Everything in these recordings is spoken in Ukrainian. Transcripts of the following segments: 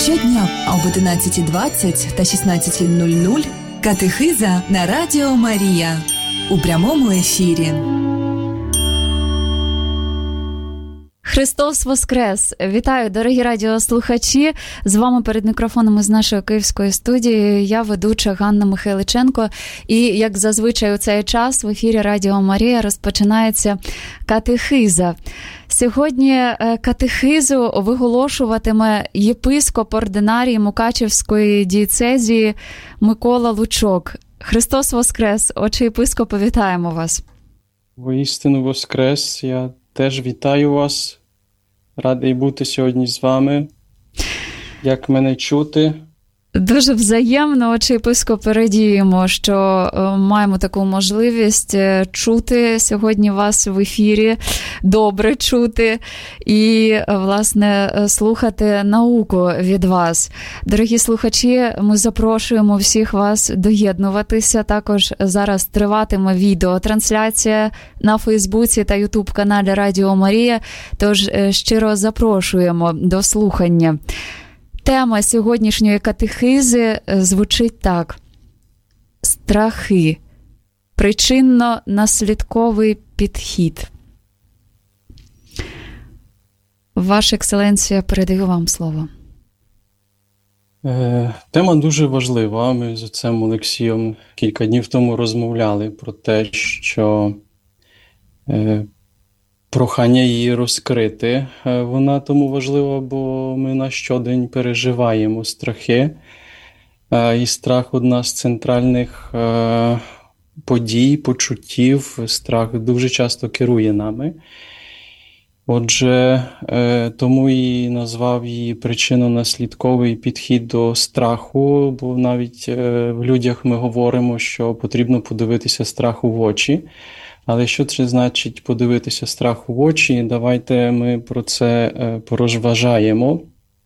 Щодня об 11:20 та 16:00 катехиза на Радіо Марія у прямому ефірі. Христос Воскрес! Вітаю, дорогі радіослухачі! З вами перед мікрофоном із нашої київської студії я, ведуча Ганна Михайличенко. І, як зазвичай у цей час, в ефірі Радіо Марія розпочинається катехиза. Сьогодні катехизу виголошуватиме єпископ ординарій Мукачевської дієцезії Микола Лучок. Христос Воскрес! Отче єпископе, вітаємо вас! Воістину Воскрес! Я теж вітаю вас. Радий бути сьогодні з вами. Як мене чути? Дуже взаємно, отче єпископе, радіємо, що маємо таку можливість чути сьогодні вас в ефірі, добре чути і, власне, слухати науку від вас. Дорогі слухачі, ми запрошуємо всіх вас доєднуватися. Також зараз триватиме відеотрансляція на Фейсбуці та Ютуб-каналі Радіо Марія, тож щиро запрошуємо до слухання. Тема сьогоднішньої катехизи звучить так. Страхи. Причинно-наслідковий підхід. Ваша екселенція, передаю вам слово. Тема дуже важлива. Ми з отцем Олексієм кілька днів тому розмовляли про те, що прохання її розкрити. Вона тому важлива, бо ми на щодень переживаємо страхи. І страх – одна з центральних подій, почуттів. Страх дуже часто керує нами. Отже, тому і назвав її причинно-наслідковий підхід до страху, бо навіть в людях ми говоримо, що потрібно подивитися страху в очі. Але що це значить подивитися страху в очі? Давайте ми про це порозважаємо.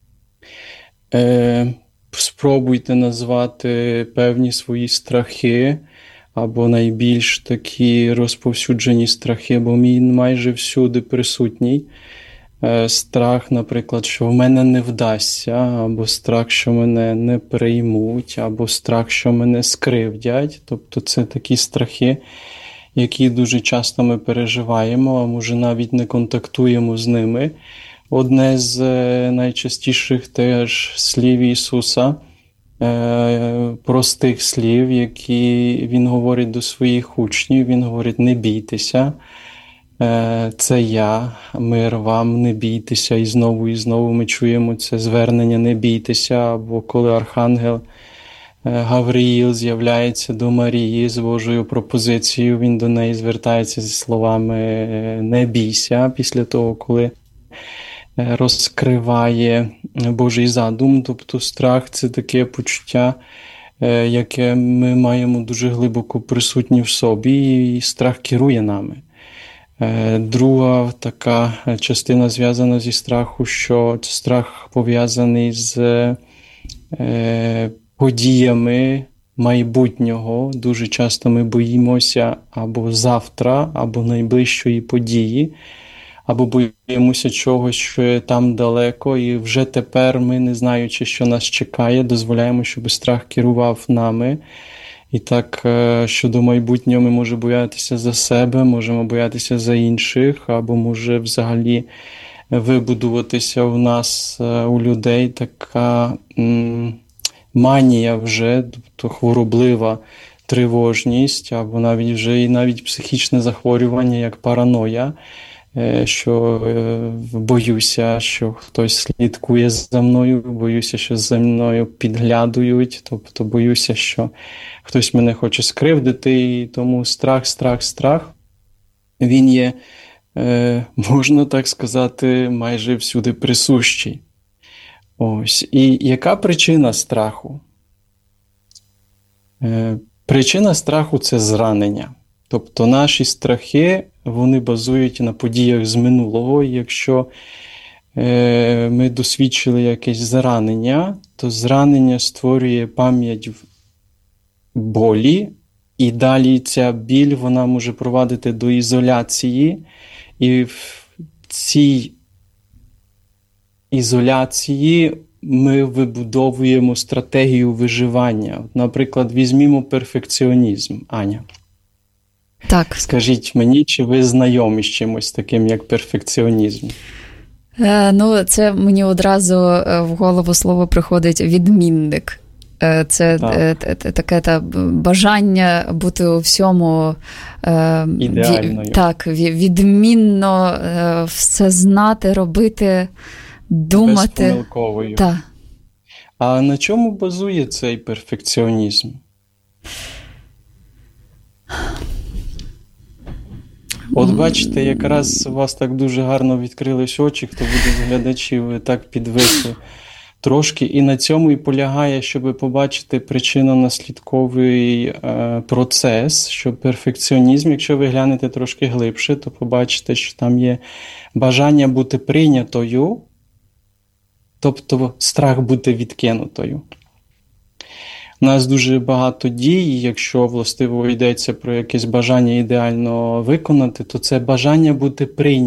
Спробуйте назвати певні свої страхи, або найбільш такі розповсюджені страхи, бо він майже всюди присутній. Страх, наприклад, що в мене не вдасться, або страх, що мене не приймуть, або страх, що мене скривдять. Тобто це такі страхи, які дуже часто ми переживаємо, а може навіть не контактуємо з ними. Одне з найчастіших теж слів Ісуса, простих слів, які Він говорить до своїх учнів. Він говорить: не бійтеся, це я, мир вам, не бійтеся. І знову ми чуємо це звернення «не бійтеся», або коли архангел Гавриїл з'являється до Марії з Божою пропозицією, він до неї звертається зі словами «не бійся», після того, коли розкриває Божий задум. Тобто страх – це таке почуття, яке ми маємо дуже глибоко присутнє в собі, і страх керує нами. Друга така частина зв'язана зі страху, що страх пов'язаний з подіями майбутнього. Дуже часто ми боїмося або завтра, або найближчої події, або боїмося чогось, що є там далеко, і вже тепер ми, не знаючи, що нас чекає, дозволяємо, щоб страх керував нами. І так, щодо майбутнього, ми можемо боятися за себе, можемо боятися за інших, або може взагалі вибудуватися у нас, у людей, така манія вже, тобто хвороблива тривожність, або навіть вже і навіть психічне захворювання, як параноя, що боюся, що хтось слідкує за мною, боюся, що за мною підглядують, тобто боюся, що хтось мене хоче скривдити, і тому страх, він є, можна так сказати, майже всюди присущий. Ось. І яка причина страху? Причина страху – це зранення. Тобто наші страхи, вони базують на подіях з минулого. І якщо ми досвідчили якесь зранення, то зранення створює пам'ять болі, і далі ця біль, вона може провадити до ізоляції, і в цій ізоляції ми вибудовуємо стратегію виживання. Наприклад, візьмімо перфекціонізм. Аня. Так. Скажіть мені, чи ви знайомі з чимось таким, як перфекціонізм? Ну, це мені одразу в голову слово приходить «відмінник». Це таке бажання бути у всьому ідеальною. Відмінно все знати, робити, думати. Безпомилковою. Так. А на чому базує цей перфекціонізм? От бачите, якраз у вас так дуже гарно відкрились очі, хто буде з глядачів, так підвисли трошки. І на цьому і полягає, щоб побачити причинно-наслідковий процес, що перфекціонізм, якщо ви глянете трошки глибше, то побачите, що там є бажання бути прийнятою, тобто страх бути відкинутою. У нас дуже багато дій, якщо властиво йдеться про якесь бажання ідеально виконати, то це бажання бути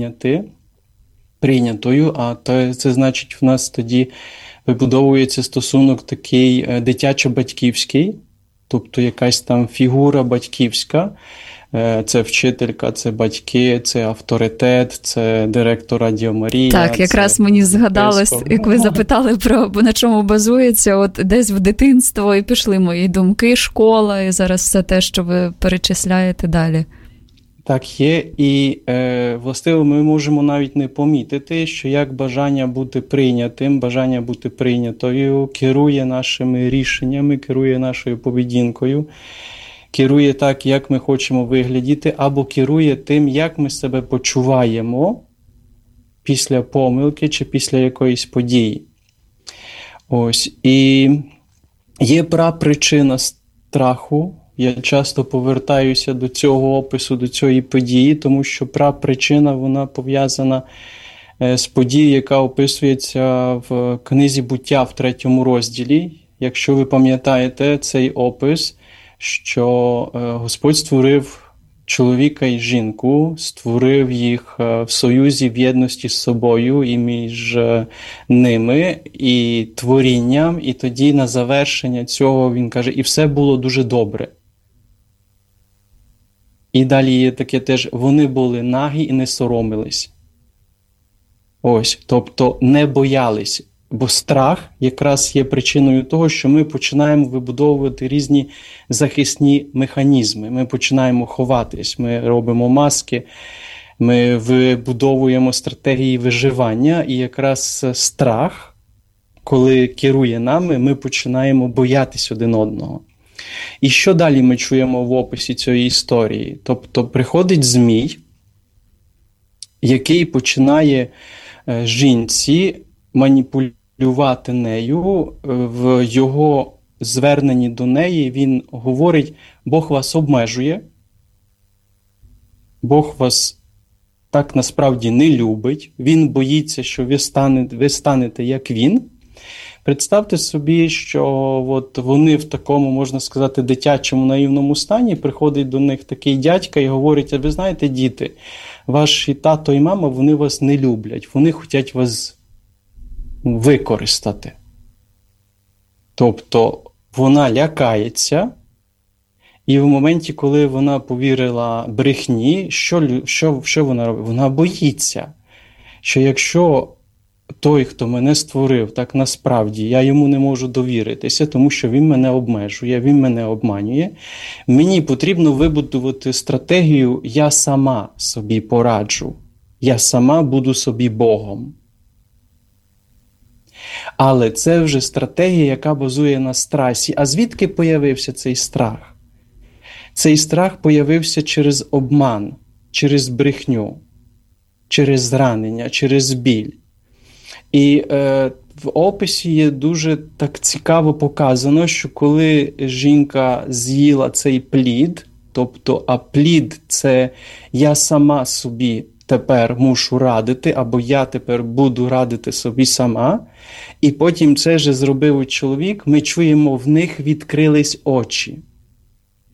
прийнятою, а це значить в нас тоді вибудовується стосунок такий дитячо-батьківський, тобто якась там фігура батьківська, це вчителька, це батьки, це авторитет, це директор Радіо Марія. Так, якраз мені згадалось, як ви запитали про на чому базується, от десь в дитинство і пішли мої думки, школа, і зараз все те, що ви перечисляєте далі. Так є, і властиво ми можемо навіть не помітити, що як бажання бути прийнятим, бажання бути прийнятою керує нашими рішеннями, керує нашою поведінкою, керує так, як ми хочемо виглядіти, або керує тим, як ми себе почуваємо після помилки чи після якоїсь події. Ось. І є прапричина страху. Я часто повертаюся до цього опису, до цієї події, тому що прапричина, вона пов'язана з подією, яка описується в книзі «Буття» в 3 розділі. Якщо ви пам'ятаєте цей опис, що Господь створив чоловіка і жінку, створив їх в союзі, в єдності з собою і між ними, і творінням, і тоді на завершення цього він каже, і все було дуже добре. І далі є таке теж, вони були нагі і не соромились. Ось, тобто не боялись. Бо страх якраз є причиною того, що ми починаємо вибудовувати різні захисні механізми. Ми починаємо ховатись, ми робимо маски, ми вибудовуємо стратегії виживання. І якраз страх, коли керує нами, ми починаємо боятись один одного. І що далі ми чуємо в описі цієї історії? Тобто приходить змій, який починає жінці маніпулювати нею, в його зверненні до неї він говорить, Бог вас обмежує, Бог вас так насправді не любить, він боїться, що ви станете як він. Представте собі, що от вони в такому, можна сказати, дитячому наївному стані, приходить до них такий дядька і говорить, а ви знаєте, діти, ваші тато і мама, вони вас не люблять, вони хочуть вас використати. Тобто вона лякається, і в моменті, коли вона повірила брехні, що вона робить? Вона боїться, що якщо той, хто мене створив, так насправді я йому не можу довіритися, тому що він мене обмежує, він мене обманює, мені потрібно вибудувати стратегію «я сама собі пораджу», «я сама буду собі Богом». Але це вже стратегія, яка базує на страсі. А звідки появився цей страх? Цей страх появився через обман, через брехню, через зранення, через біль. І в описі є дуже так цікаво показано, що коли жінка з'їла цей плід, тобто, а плід – це я сама собі тепер мушу радити, або я тепер буду радити собі сама, і потім це же зробив чоловік, ми чуємо, в них відкрились очі.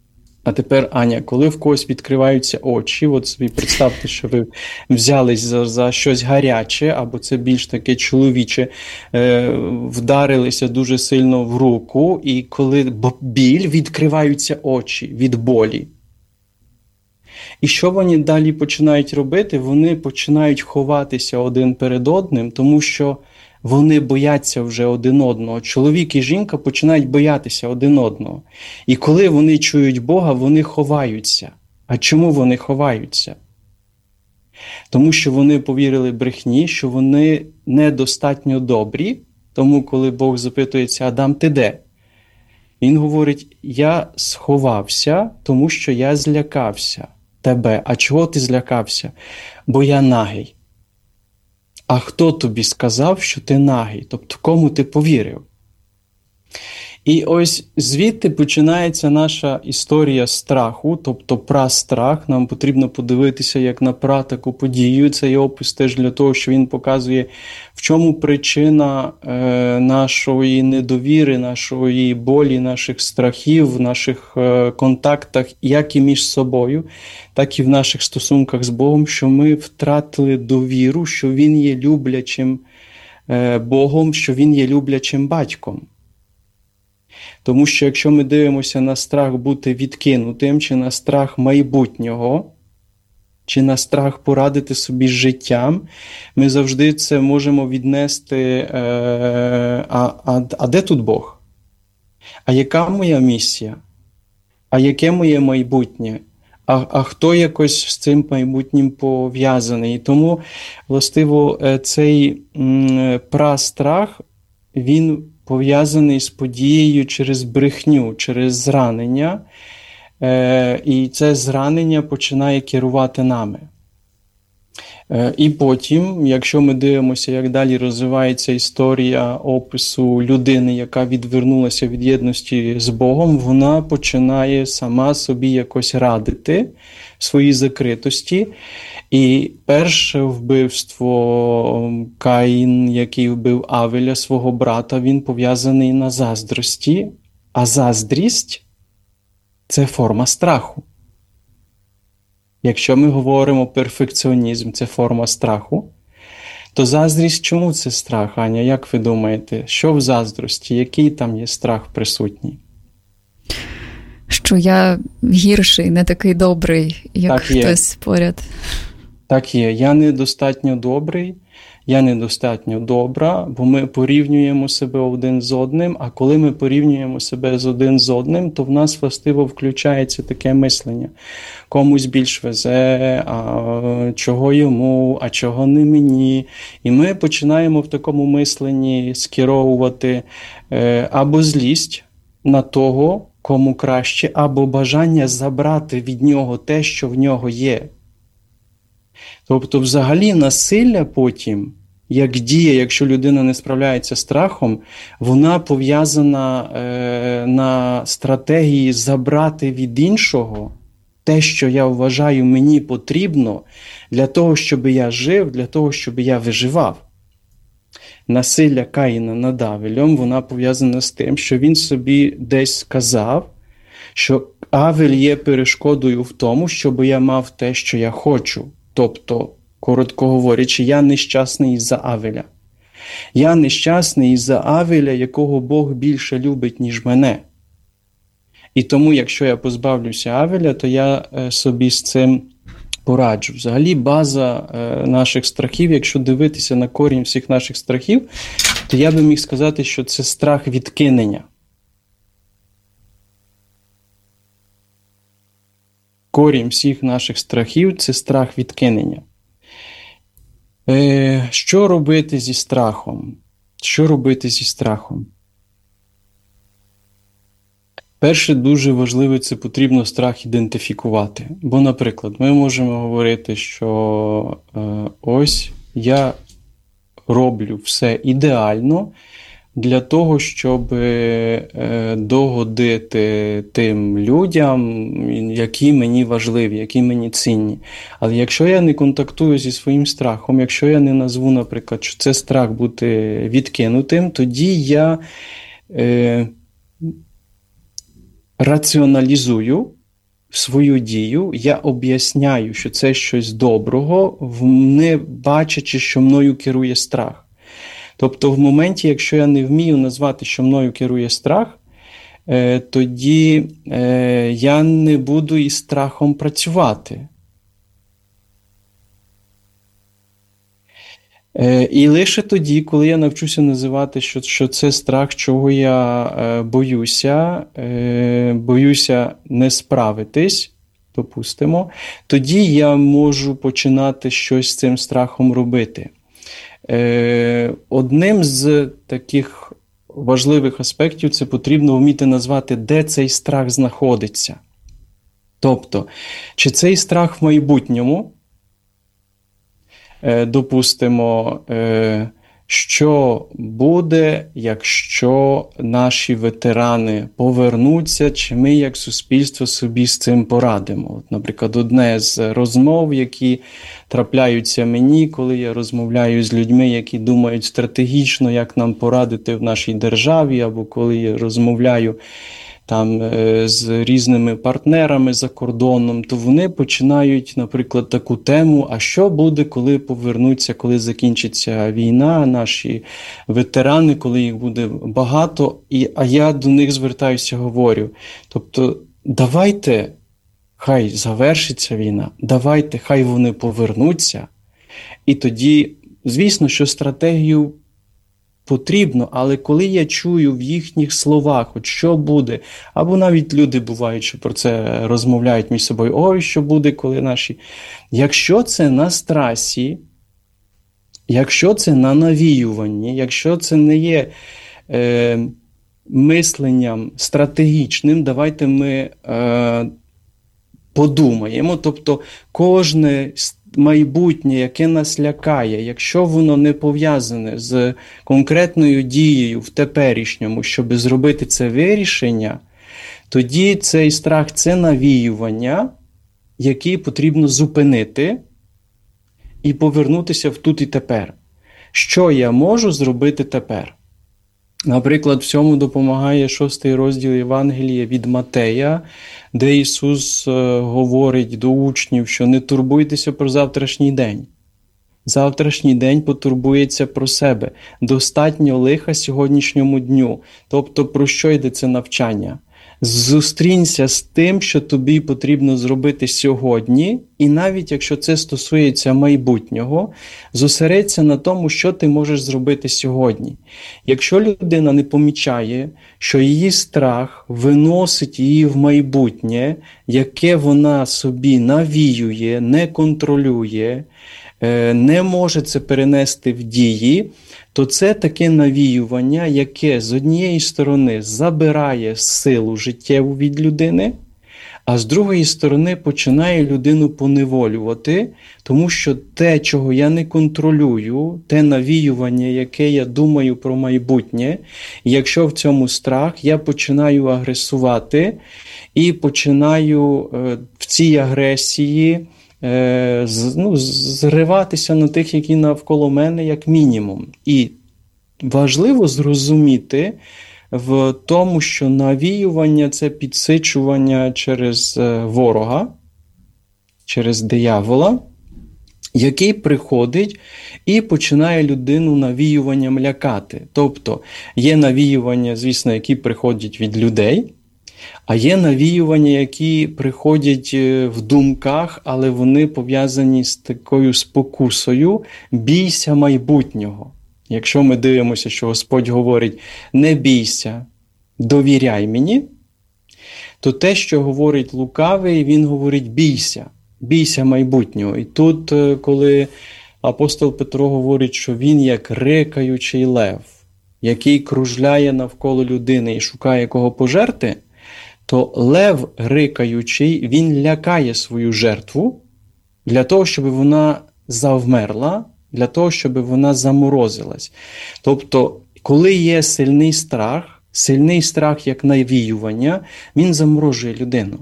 А тепер, Аня, коли в когось відкриваються очі, от собі представте, що ви взялись за щось гаряче, або це більш таке чоловіче, вдарилися дуже сильно в руку, і коли біль, відкриваються очі від болі. І що вони далі починають робити? Вони починають ховатися один перед одним, тому що вони бояться вже один одного. Чоловік і жінка починають боятися один одного. І коли вони чують Бога, вони ховаються. А чому вони ховаються? Тому що вони повірили брехні, що вони недостатньо добрі. Тому коли Бог запитується: Адам, ти де? Він говорить: я сховався, тому що я злякався тебе. А чого ти злякався? Бо я нагий. А хто тобі сказав, що ти нагий? Тобто, кому ти повірив? І ось звідти починається наша історія страху, тобто прастрах. Нам потрібно подивитися як на таку подію. Цей опис теж для того, що він показує, в чому причина нашої недовіри, нашої болі, наших страхів, в наших контактах, як і між собою, так і в наших стосунках з Богом, що ми втратили довіру, що Він є люблячим Богом, що Він є люблячим батьком. Тому що якщо ми дивимося на страх бути відкинутим, чи на страх майбутнього, чи на страх порадити собі з життям, ми завжди це можемо віднести: а де тут Бог? А яка моя місія? А яке моє майбутнє? А хто якось з цим майбутнім пов'язаний? І тому, властиво, цей прастрах, він пов'язаний з подією через брехню, через зранення, і це зранення починає керувати нами. І потім, якщо ми дивимося, як далі розвивається історія опису людини, яка відвернулася від єдності з Богом, вона починає сама собі якось радити в своїй закритості. І перше вбивство Каїн, який вбив Авеля, свого брата, він пов'язаний на заздрості, а заздрість – це форма страху. Якщо ми говоримо перфекціонізм – це форма страху, то заздрість – чому це страх, Аня? Як ви думаєте, що в заздрості, який там є страх присутній? Що я гірший, не такий добрий, як хтось поряд. Так є. Я недостатньо добрий, я недостатньо добра, бо ми порівнюємо себе один з одним, а коли ми порівнюємо себе один з одним, то в нас властиво включається таке мислення. Комусь більш везе, а чого йому, а чого не мені. І ми починаємо в такому мисленні скеровувати або злість на того, кому краще, або бажання забрати від нього те, що в нього є. Тобто, взагалі, насилля потім, як діє, якщо людина не справляється з страхом, вона пов'язана на стратегії забрати від іншого те, що я вважаю мені потрібно для того, щоб я жив, для того, щоб я виживав. Насилля Каїна над Авелем, вона пов'язана з тим, що він собі десь сказав, що Авель є перешкодою в тому, щоб я мав те, що я хочу. Тобто, коротко говорячи, я нещасний із-за Авеля. Я нещасний із-за Авеля, якого Бог більше любить, ніж мене. І тому, якщо я позбавлюся Авеля, то я собі з цим пораджу. Взагалі, база наших страхів, якщо дивитися на корінь всіх наших страхів, то я би міг сказати, що це страх відкинення. Корінь всіх наших страхів – це страх відкинення. Що робити зі страхом? Що робити зі страхом? Перше, дуже важливе – це потрібно страх ідентифікувати. Бо, наприклад, ми можемо говорити, що ось я роблю все ідеально для того, щоб догодити тим людям, які мені важливі, які мені цінні. Але якщо я не контактую зі своїм страхом, якщо я не назву, наприклад, що це страх бути відкинутим, тоді я раціоналізую свою дію, я об'ясняю, що це щось доброго, не бачачи, що мною керує страх. Тобто в моменті, якщо я не вмію назвати, що мною керує страх, тоді я не буду із страхом працювати. І лише тоді, коли я навчуся називати, що це страх, чого я боюся не справитись, допустимо, тоді я можу починати щось з цим страхом робити. Одним з таких важливих аспектів це потрібно вміти назвати, де цей страх знаходиться. Тобто, чи цей страх в майбутньому, допустимо, що буде, якщо наші ветерани повернуться, чи ми як суспільство собі з цим порадимо. От, наприклад, одне з розмов, які трапляються мені, коли я розмовляю з людьми, які думають стратегічно, як нам порадити в нашій державі, або коли я розмовляю там з різними партнерами за кордоном, то вони починають, наприклад, таку тему, а що буде, коли повернуться, коли закінчиться війна, наші ветерани, коли їх буде багато, а я до них звертаюся, говорю, тобто давайте, хай завершиться війна, давайте, хай вони повернуться, і тоді, звісно, що стратегію потрібно, але коли я чую в їхніх словах, от що буде, або навіть люди бувають, що про це розмовляють між собою, ой, що буде, коли наші... Якщо це на страсі, якщо це на навіюванні, якщо це не є мисленням стратегічним, давайте ми подумаємо, тобто кожне майбутнє, яке нас лякає, якщо воно не пов'язане з конкретною дією в теперішньому, щоб зробити це вирішення, тоді цей страх – це навіювання, яке потрібно зупинити і повернутися в тут і тепер. Що я можу зробити тепер? Наприклад, в цьому допомагає 6 розділ Євангелія від Матея, де Ісус говорить до учнів, що не турбуйтеся про завтрашній день. Завтрашній день потурбується про себе. Достатньо лиха сьогоднішньому дню. Тобто, про що йде це навчання? Зустрінься з тим, що тобі потрібно зробити сьогодні, і навіть якщо це стосується майбутнього, зосередься на тому, що ти можеш зробити сьогодні. Якщо людина не помічає, що її страх виносить її в майбутнє, яке вона собі навіює, не контролює, не може це перенести в дії, то це таке навіювання, яке з однієї сторони забирає силу життєву від людини, а з другої сторони починає людину поневолювати, тому що те, чого я не контролюю, те навіювання, яке я думаю про майбутнє, і якщо в цьому страх, я починаю агресувати і починаю в цій агресії зриватися на тих, які навколо мене, як мінімум. І важливо зрозуміти в тому, що навіювання – це підсичування через ворога, через диявола, який приходить і починає людину навіюванням лякати. Тобто є навіювання, звісно, які приходять від людей, а є навіювання, які приходять в думках, але вони пов'язані з такою спокусою «бійся майбутнього». Якщо ми дивимося, що Господь говорить «не бійся, довіряй мені», то те, що говорить лукавий, він говорить «бійся, бійся майбутнього». І тут, коли апостол Петро говорить, що він як рикаючий лев, який кружляє навколо людини і шукає кого пожерти, то лев рикаючий, він лякає свою жертву для того, щоб вона завмерла, для того, щоб вона заморозилась. Тобто, коли є сильний страх як навіювання, він заморожує людину.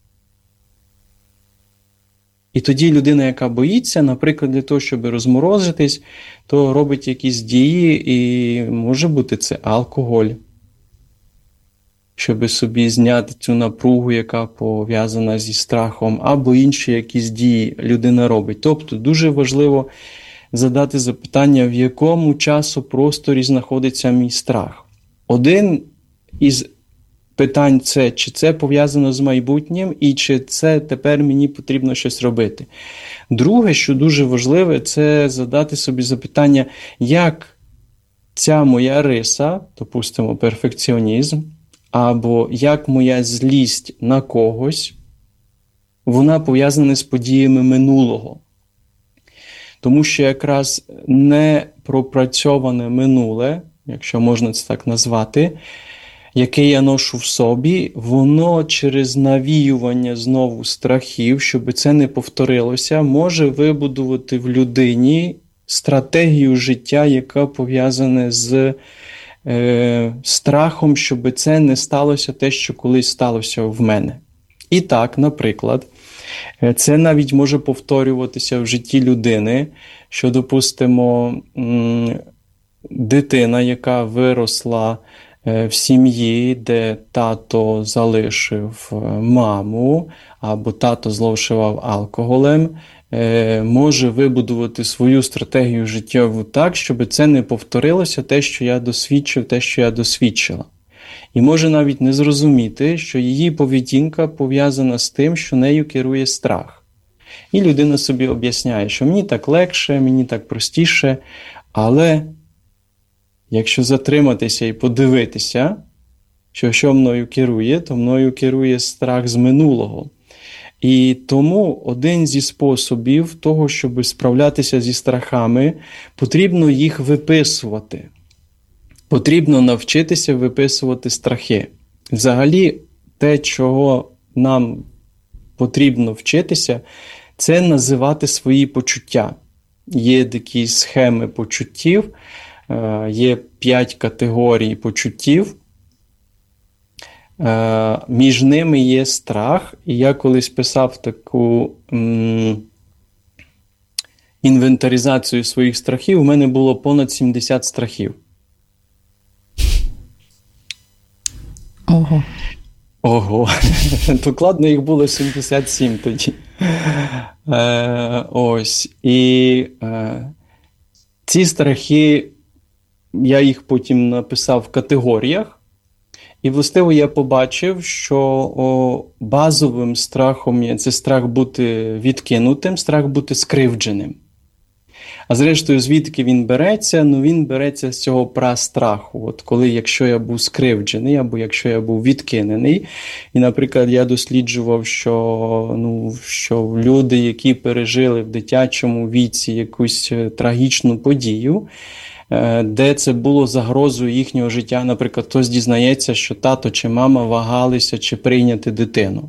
І тоді людина, яка боїться, наприклад, для того, щоб розморозитись, то робить якісь дії, і може бути це алкоголь. щоб собі зняти цю напругу, яка пов'язана зі страхом, або інші якісь дії людина робить. Тобто дуже важливо задати запитання, в якому часопросторі знаходиться мій страх. Один із питань це, чи це пов'язано з майбутнім, і чи це тепер мені потрібно щось робити. Друге, що дуже важливе, це задати собі запитання, як ця моя риса, допустимо, перфекціонізм, або як моя злість на когось, вона пов'язана з подіями минулого. Тому що якраз непропрацьоване минуле, якщо можна це так назвати, яке я ношу в собі, воно через навіювання знову страхів, щоб це не повторилося, може вибудувати в людині стратегію життя, яка пов'язана з страхом, щоб це не сталося те, що колись сталося в мене. І так, наприклад, це навіть може повторюватися в житті людини, що, допустимо, дитина, яка виросла в сім'ї, де тато залишив маму, або тато зловживав алкоголем, може вибудувати свою стратегію життєву так, щоб це не повторилося те, що я досвідчив, те, що я досвідчила. І може навіть не зрозуміти, що її поведінка пов'язана з тим, що нею керує страх. І людина собі об'ясняє, що мені так легше, мені так простіше, але якщо затриматися і подивитися, що мною керує, то мною керує страх з минулого. І тому один зі способів того, щоб справлятися зі страхами, потрібно їх виписувати. Потрібно навчитися виписувати страхи. Взагалі, те, чого нам потрібно вчитися, це називати свої почуття. Є такі схеми почуттів, є 5 категорій почуттів. Між ними є страх, і я колись писав таку інвентаризацію своїх страхів, у мене було понад 70 страхів. Ого. Докладно їх було 77 тоді. Ось. І ці страхи, я їх потім написав в категоріях. І, властиво, я побачив, що базовим страхом є це страх бути відкинутим, страх бути скривдженим. А зрештою, звідки він береться? Ну, він береться з цього прастраху. От коли, якщо я був скривджений, або якщо я був відкинений. І, наприклад, я досліджував, що люди, які пережили в дитячому віці якусь трагічну подію, де це було загрозою їхнього життя. Наприклад, хтось дізнається, що тато чи мама вагалися, чи прийняти дитину.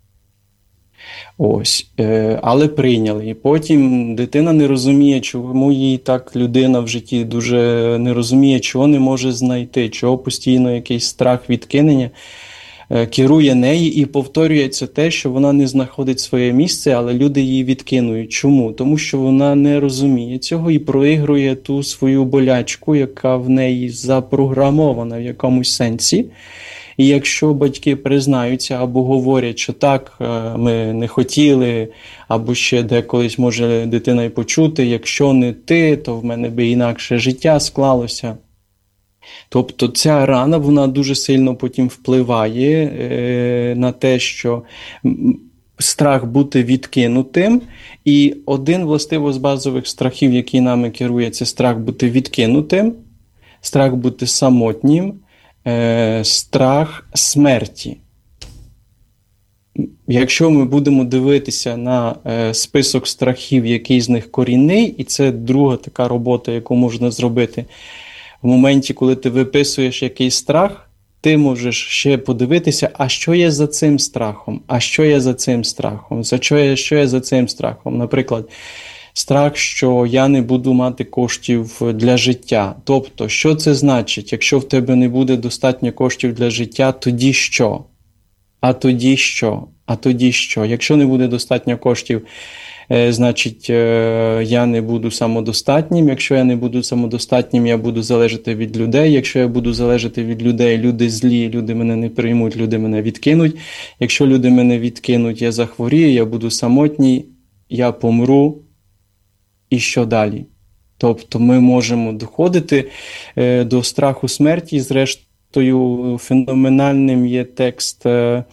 Ось. Але прийняли. І потім дитина не розуміє, чому їй так людина в житті дуже не розуміє, чого не може знайти, чого постійно якийсь страх відкинення керує неї, і повторюється те, що вона не знаходить своє місце, але люди її відкинують. Чому? Тому що вона не розуміє цього і проігрує ту свою болячку, яка в неї запрограмована в якомусь сенсі. І якщо батьки признаються або говорять, що так, ми не хотіли, або ще деколись може дитина й почути, якщо не ти, то в мене би інакше життя склалося. Тобто ця рана, вона дуже сильно потім впливає на те, що страх бути відкинутим. І один, властиво, з базових страхів, який нами керує, це страх бути відкинутим, страх бути самотнім, страх смерті. Якщо ми будемо дивитися на список страхів, який з них корінний, і це друга така робота, яку можна зробити, в моменті, коли ти виписуєш якийсь страх, ти можеш ще подивитися, а що є за цим страхом, а що є за цим страхом, що є за цим страхом. Наприклад, страх, що я не буду мати коштів для життя. Тобто, що це значить? Якщо в тебе не буде достатньо коштів для життя, тоді що? А тоді що? А тоді що? Якщо не буде достатньо коштів, значить, я не буду самодостатнім. Якщо я не буду самодостатнім, я буду залежати від людей. Якщо я буду залежати від людей, люди злі, люди мене не приймуть, люди мене відкинуть. Якщо люди мене відкинуть, я захворію, я буду самотній, я помру. І що далі? Тобто ми можемо доходити до страху смерті. Зрештою, феноменальним є текст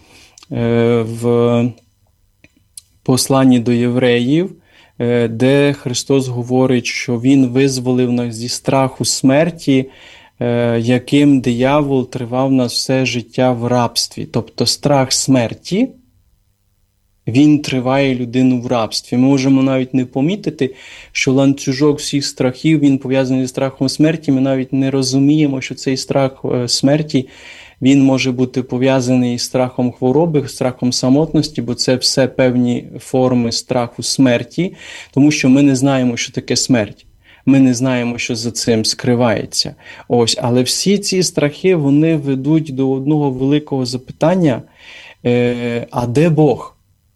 в посланні до євреїв, де Христос говорить, що Він визволив нас зі страху смерті, яким диявол тривав нас все життя в рабстві. Тобто страх смерті, він триває людину в рабстві. Ми можемо навіть не помітити, що ланцюжок всіх страхів, він пов'язаний зі страхом смерті. Ми навіть не розуміємо, що цей страх смерті, він може бути пов'язаний з страхом хвороби, страхом самотності, бо це все певні форми страху смерті, тому що ми не знаємо, що таке смерть. Ми не знаємо, що за цим скривається. Ось, але всі ці страхи, вони ведуть до одного великого запитання, а де Бог?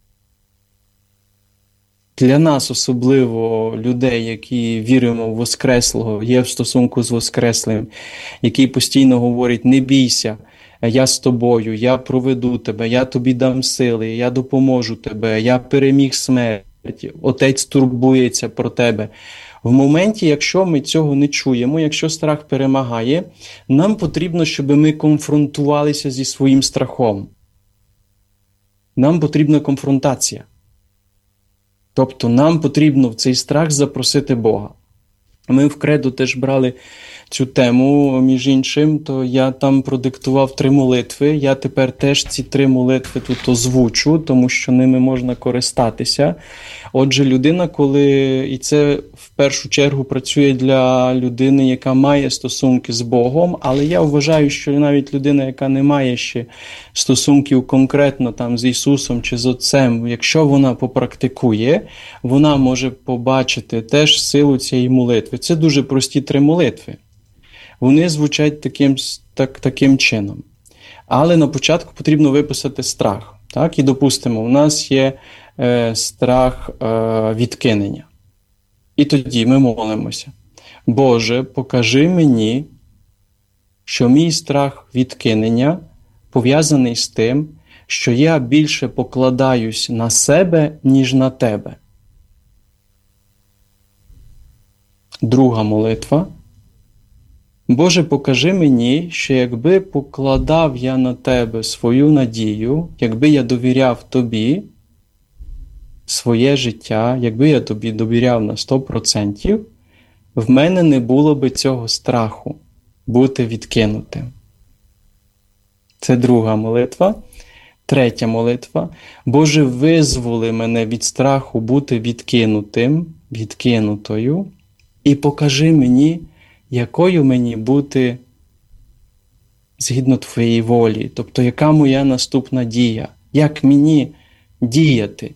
Для нас, особливо людей, які віримо в Воскреслого, є в стосунку з Воскреслим, який постійно говорить: не бійся, я з тобою, я проведу тебе, я тобі дам сили, я допоможу тебе, я переміг смерть, Отець турбується про тебе. В моменті, якщо ми цього не чуємо, якщо страх перемагає, нам потрібно, щоб ми конфронтувалися зі своїм страхом. Нам потрібна конфронтація. Тобто нам потрібно в цей страх запросити Бога. Ми в Кредо теж брали цю тему, між іншим, то я там продиктував 3 молитви. Я тепер теж ці 3 молитви тут озвучу, тому що ними можна користатися. Отже, людина, і це в першу чергу працює для людини, яка має стосунки з Богом, але я вважаю, що навіть людина, яка не має ще стосунків конкретно там з Ісусом чи з Отцем, якщо вона попрактикує, вона може побачити теж силу цієї молитви. Це дуже прості 3 молитви. Вони звучать таким чином. Але на початку потрібно виписати страх. Так? І, допустимо, у нас є страх відкинення. І тоді ми молимося: Боже, покажи мені, що мій страх відкинення пов'язаний з тим, що я більше покладаюсь на себе, ніж на Тебе. Друга молитва: Боже, покажи мені, що якби покладав я на Тебе свою надію, якби я довіряв Тобі своє життя, якби я Тобі довіряв на 100%, в мене не було би цього страху бути відкинутим. Це друга молитва. Третя молитва: Боже, визволи мене від страху бути відкинутою, і покажи мені, якою мені бути згідно Твоєї волі. Тобто, яка моя наступна дія? Як мені діяти?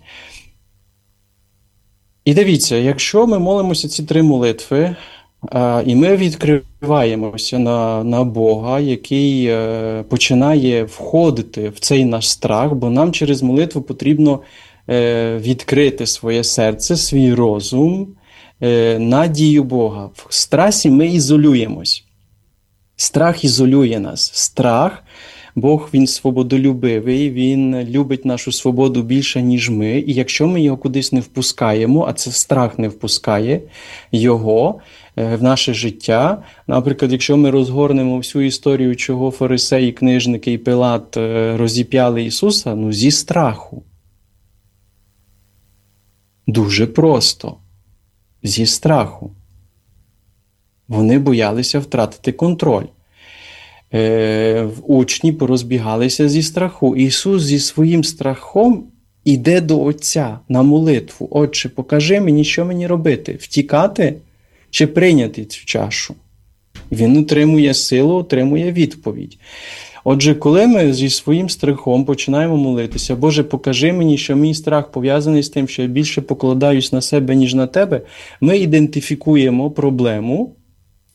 І дивіться, якщо ми молимося ці 3 молитви, і ми відкриваємося на Бога, який починає входити в цей наш страх, бо нам через молитву потрібно відкрити своє серце, свій розум на дію Бога. В страсі ми ізолюємось. Страх ізолює нас. Страх, Бог, Він свободолюбивий, Він любить нашу свободу більше, ніж ми. І якщо ми його кудись не впускаємо, а це страх не впускає його в наше життя, наприклад, якщо ми розгорнемо всю історію, чого фарисеї, книжники і Пилат розіп'яли Ісуса, зі страху. Дуже просто. Зі страху. Вони боялися втратити контроль. Учні порозбігалися зі страху. Ісус зі своїм страхом іде до Отця на молитву: Отче, покажи мені, що мені робити. Втікати чи прийняти цю чашу? Він отримує силу, отримує відповідь. Отже, коли ми зі своїм страхом починаємо молитися: Боже, покажи мені, що мій страх пов'язаний з тим, що я більше покладаюсь на себе, ніж на Тебе, ми ідентифікуємо проблему,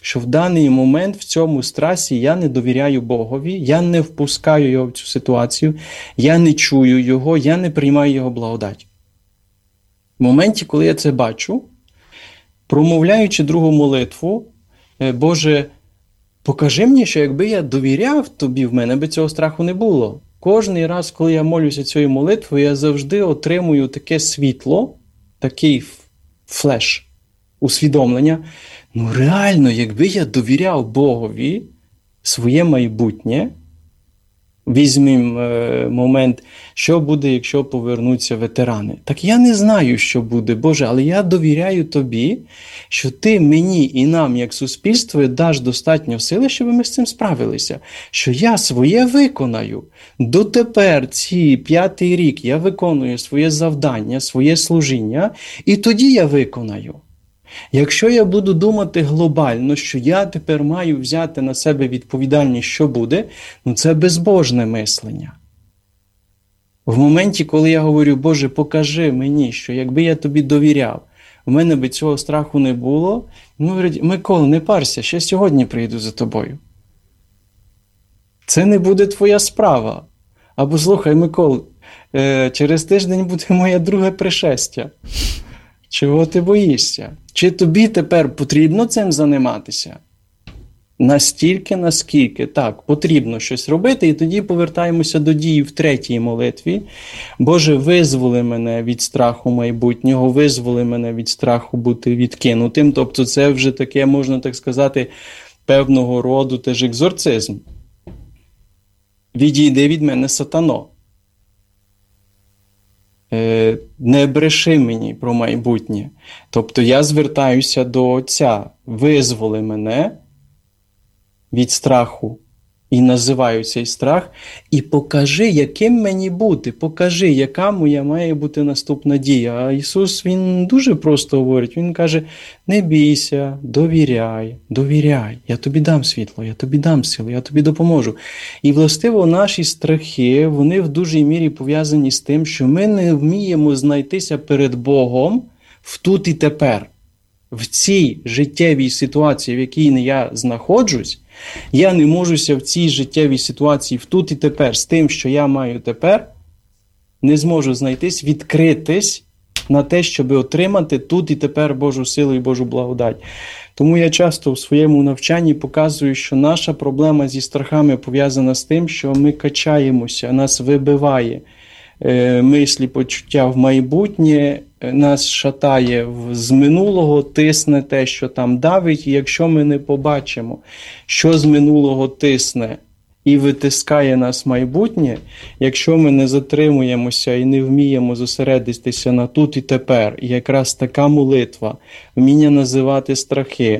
що в даний момент в цьому страсі я не довіряю Богові, я не впускаю його в цю ситуацію, я не чую його, я не приймаю його благодать. В моменті, коли я це бачу, промовляючи другу молитву, Боже, покажи мені, що якби я довіряв Тобі, в мене би цього страху не було. Кожний раз, коли я молюся цією молитвою, я завжди отримую таке світло, такий флеш, усвідомлення. Ну реально, якби я довіряв Богові своє майбутнє, візьмемо момент, що буде, якщо повернуться ветерани. Так я не знаю, що буде, Боже, але я довіряю Тобі, що Ти мені і нам, як суспільство, даш достатньо сили, щоб ми з цим справилися. Що я своє виконаю. Дотепер, ці 5-й рік, я виконую своє завдання, своє служіння, і тоді я виконаю. Якщо я буду думати глобально, що я тепер маю взяти на себе відповідальність, що буде, ну це безбожне мислення. В моменті, коли я говорю, Боже, покажи мені, що якби я Тобі довіряв, в мене би цього страху не було, ну, говорить, Микола, не парся, ще сьогодні прийду за тобою. Це не буде твоя справа. Або, слухай, Микол, через тиждень буде моє друге пришестя. Чого ти боїшся? Чи тобі тепер потрібно цим займатися? Настільки, наскільки. Так, потрібно щось робити, і тоді повертаємося до дії в 3-й молитві. Боже, визволи мене від страху майбутнього, визволи мене від страху бути відкинутим. Тобто це вже таке, можна так сказати, певного роду теж екзорцизм. Відійди від мене, сатано. Не бреши мені про майбутнє. Тобто я звертаюся до Отця. Визволи мене від страху і називаю цей страх. І покажи, яким мені бути. Покажи, яка моя має бути наступна дія. А Ісус, Він дуже просто говорить. Він каже, не бійся, довіряй, довіряй. Я тобі дам світло, я тобі дам силу, я тобі допоможу. І, властиво, наші страхи, вони в дуже мірі пов'язані з тим, що ми не вміємо знайтися перед Богом в тут і тепер. В цій життєвій ситуації, в якій я знаходжусь, я не можуся в цій життєвій ситуації в тут і тепер з тим, що я маю тепер, не зможу знайтись, відкритись на те, щоб отримати тут і тепер Божу силу і Божу благодать. Тому я часто в своєму навчанні показую, що наша проблема зі страхами пов'язана з тим, що ми качаємося, нас вибиває мислі, почуття в майбутнє, нас шатає з минулого, тисне те, що там давить, і якщо ми не побачимо, що з минулого тисне і витискає нас майбутнє, якщо ми не затримуємося і не вміємо зосередитися на тут і тепер, і якраз така молитва, вміння називати страхи,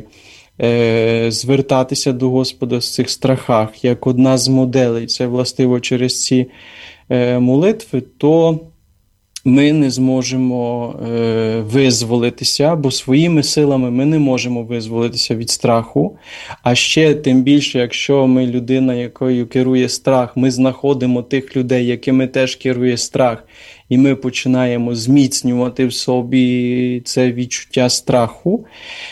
звертатися до Господа в цих страхах, як одна з моделей, це властиво через ці молитви, то ми не зможемо визволитися, бо своїми силами ми не можемо визволитися від страху. А ще тим більше, якщо ми людина, якою керує страх, ми знаходимо тих людей, якими теж керує страх, і ми починаємо зміцнювати в собі це відчуття страху,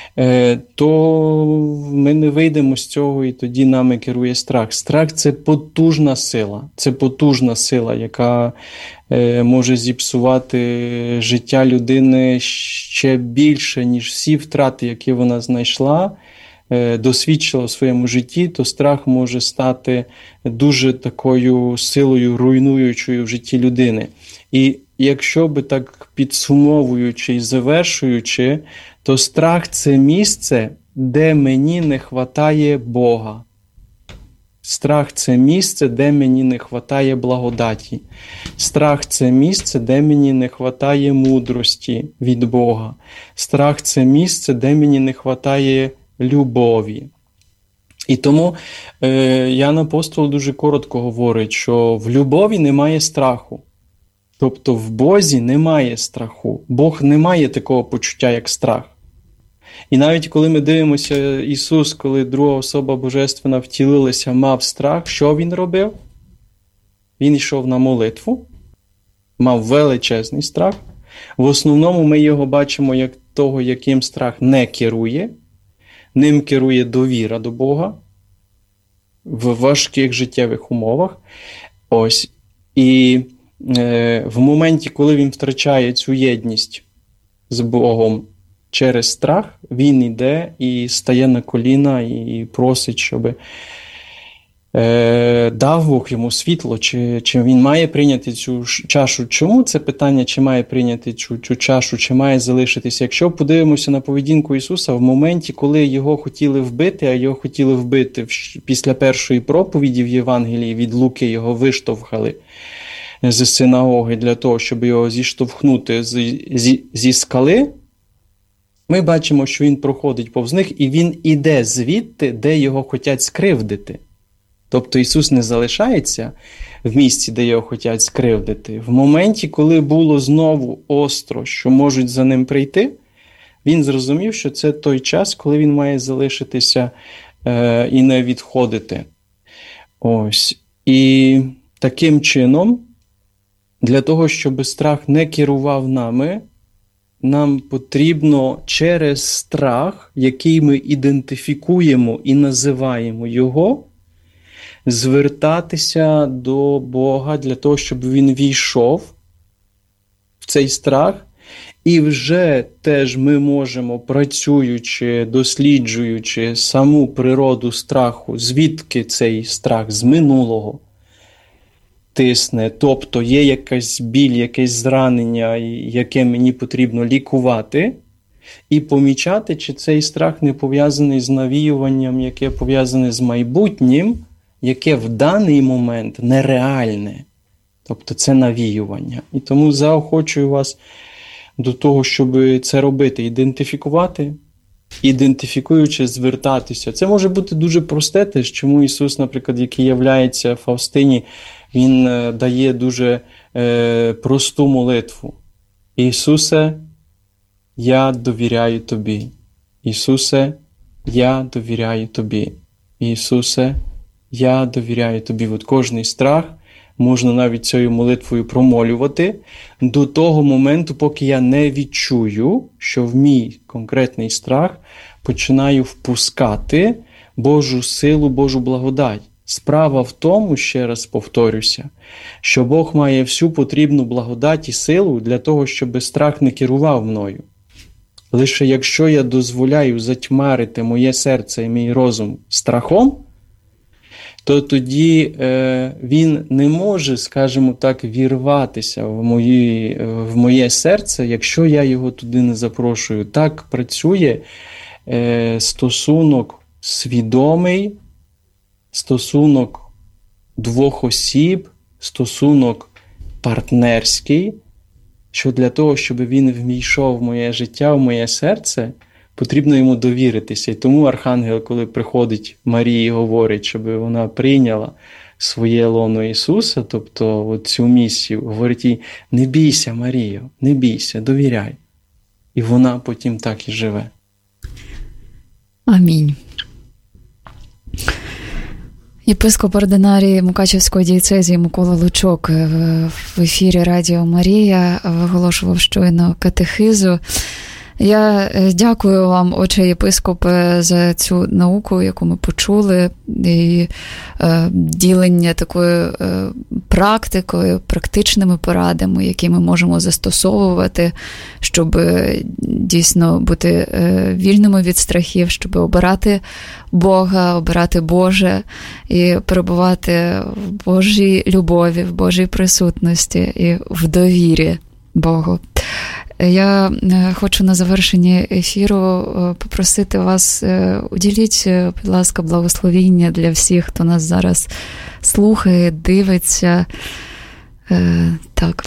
то ми не вийдемо з цього, і тоді нами керує страх. Страх – це потужна сила. Це потужна сила, яка може зіпсувати життя людини ще більше, ніж всі втрати, які вона знайшла, досвідчила в своєму житті, то страх може стати дуже такою силою руйнуючою в житті людини. І якщо би так підсумовуючи і завершуючи, то страх – це місце, де мені не хватає Бога. Страх – це місце, де мені не хватає благодаті. Страх – це місце, де мені не хватає мудрості від Бога. Страх – це місце, де мені не хватає любові. І тому Ян Апостол дуже коротко говорить, що в любові немає страху. Тобто в Бозі немає страху. Бог не має такого почуття, як страх. І навіть коли ми дивимося, Ісус, коли друга особа Божественна втілилася, мав страх, що Він робив? Він йшов на молитву, мав величезний страх. В основному ми його бачимо як того, яким страх не керує. ним керує довіра до Бога в важких життєвих умовах. Ось. І в моменті, коли він втрачає цю єдність з Богом через страх, він йде і стає на коліна і просить, щоб дав Бог йому світло, чи він має прийняти цю чашу. Чому це питання, чи має прийняти цю чашу, чи має залишитися? Якщо подивимося на поведінку Ісуса, в моменті, коли його хотіли вбити, а його хотіли вбити після першої проповіді в Євангелії від Луки, його виштовхали з синагоги для того, щоб його зіштовхнути зі скали, ми бачимо, що він проходить повз них, і він іде звідти, де його хочуть скривдити. Тобто Ісус не залишається в місці, де його хочуть скривдити. В моменті, коли було знову остро, що можуть за ним прийти, він зрозумів, що це той час, коли він має залишитися і не відходити. Ось. І таким чином, для того, щоб страх не керував нами, нам потрібно через страх, який ми ідентифікуємо і називаємо його, звертатися до Бога для того, щоб він війшов в цей страх. І вже теж ми можемо, працюючи, досліджуючи саму природу страху, звідки цей страх з минулого тисне, тобто є якась біль, якесь зранення, яке мені потрібно лікувати, і помічати, чи цей страх не пов'язаний з навіюванням, яке пов'язане з майбутнім, яке в даний момент нереальне. Тобто це навіювання. І тому заохочую вас до того, щоб це робити, ідентифікуючи, звертатися. Це може бути дуже просте теж, чому Ісус, наприклад, який являється Фавстині, Він дає дуже просту молитву. Ісусе, я довіряю Тобі. Ісусе, я довіряю Тобі. Ісусе, я довіряю Тобі. От кожний страх можна навіть цією молитвою промолювати до того моменту, поки я не відчую, що в мій конкретний страх починаю впускати Божу силу, Божу благодать. Справа в тому, ще раз повторюся, що Бог має всю потрібну благодать і силу для того, щоб страх не керував мною. Лише якщо я дозволяю затьмарити моє серце і мій розум страхом, то тоді він не може, скажімо так, вірватися в моє серце, якщо я його туди не запрошую. Так працює стосунок свідомий, стосунок двох осіб, стосунок партнерський, що для того, щоб він вмійшов в моє життя, в моє серце, потрібно йому довіритися. І тому Архангел, коли приходить Марії і говорить, щоб вона прийняла своє лоно Ісуса, тобто цю місію, говорить їй: не бійся, Маріо, не бійся, довіряй. І вона потім так і живе. Амінь. Єпископ ординарії Мукачівської дієцезії Микола Лучок в ефірі Радіо Марія виголошував щойно катехизу. Я дякую вам, отче єпископе, за цю науку, яку ми почули, і ділення такою практикою, практичними порадами, які ми можемо застосовувати, щоб дійсно бути вільними від страхів, щоб обирати Бога, обирати Боже і перебувати в Божій любові, в Божій присутності і в довірі Богу. Я хочу на завершення ефіру попросити вас, уділіть, будь ласка, благословіння для всіх, хто нас зараз слухає, дивиться. Так.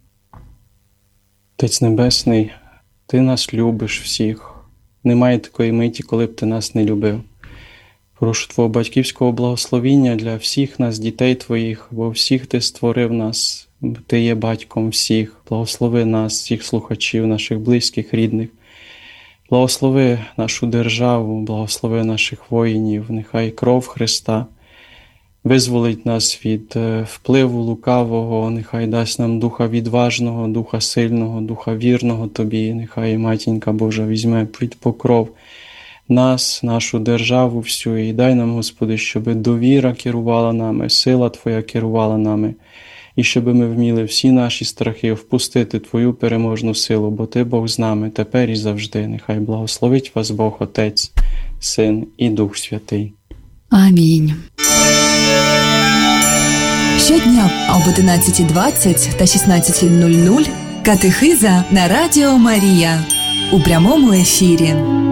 Отець Небесний, Ти нас любиш всіх. Немає такої миті, коли б Ти нас не любив. Прошу Твого батьківського благословіння для всіх нас, дітей Твоїх, бо всіх Ти створив нас. Ти є батьком всіх. Благослови нас, всіх слухачів, наших близьких, рідних. Благослови нашу державу, благослови наших воїнів. Нехай кров Христа визволить нас від впливу лукавого. Нехай дасть нам духа відважного, духа сильного, духа вірного Тобі. Нехай Матінка Божа візьме під покров нас, нашу державу всю, і дай нам, Господи, щоб довіра керувала нами, сила Твоя керувала нами, і щоб ми вміли всі наші страхи впустити Твою переможну силу, бо Ти Бог з нами тепер і завжди. Нехай благословить вас Бог Отець, Син і Дух Святий. Амінь. Щодня об 11:20 та 16:00 катехиза на Радіо Марія у прямому ефірі.